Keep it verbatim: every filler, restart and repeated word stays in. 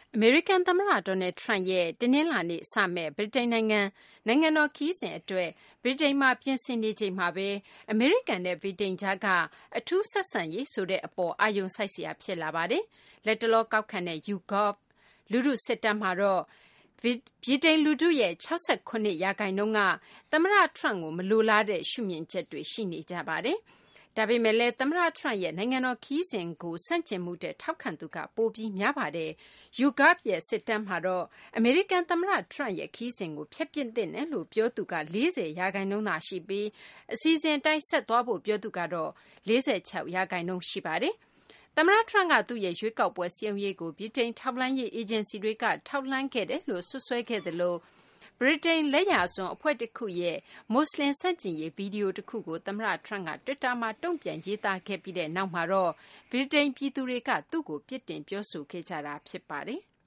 အမေရိကန်သမ္မတ Donald Trump ရဲ့တနင်္လာနေ့စမယ့်ဗြိတိန်နိုင်ငံနိုင်ငံတော်ခရီးစဉ်အတွက်ဗြိတိန်မှာပြင်ဆင်နေချိန်မှာပဲအမေရိကန်နဲ့ဗြိတိန်ကြားကအထူးဆက်ဆံရေးဆိုတဲ့အပေါ်အာရုံစိုက်စရာဖြစ်လာပါတယ်။လတ်တလောကောက်ခံတဲ့ YouGov လူထုစစ်တမ်းမှာတော့ဗြိတိန်လူထုရဲ့၆၇ရာခိုင်နှုန်းကသမ္မတ Trump ကိုမလိုလားတဲ့ရှုမြင်ချက်တွေရှိနေကြပါတယ်။ဒါပေမဲ့လည်းသမ္မတ Trump ရဲ့နိုင်ငံတော်ခရီးစဉ်ကိုဆန့်ကျင်မှုတဲ့ထောက်ခံသူကပိုပြီးများပါတယ်။ YouGov ရဲ့စစ်တမ်းမှာတော့အမေရိကန်သမ္မတ Trump ရဲ့ခရီးစဉ်ကိုဖျက်ပစ်သင့်တယ်လို့ပြောသူက၄၀ရာခိုင်နှုန်းသာရှိပြီးအစီအစဉ်အတိုင်းဆက်သွားဖို့ပြောသူကတော့၄၆ရာခိုင်နှုန်းရှိပါတယ်။သမ္မတ Trump ကသူ့ရဲ့ရွေးကောက်ပွဲစည်းရုံးရေးကိုဗြိတိန်ထောက်လှမ်းရေးအေဂျင်စီတွေကထောက်လှမ်းခဲ့တယ်လို့စွပ်စွဲခဲ့သလိုဗြိတိန်လက်ယာစွန်းအဖွဲ့တခုရဲ့မွတ်စလင်ဆန့်ကျင်ရေးဗီဒီယိုတခုကိုသမ္မတ Trump က Twitter မှာတုံ့ပြန်ရေးသားခဲ့ပြီးတဲ့နောက်မှာတော့ဗြိတိန်ပြည်သူတွေကသူ့ကိုပြစ်တင်ပြောဆိုခဲ့ကြတာဖြစ်ပါတယ်။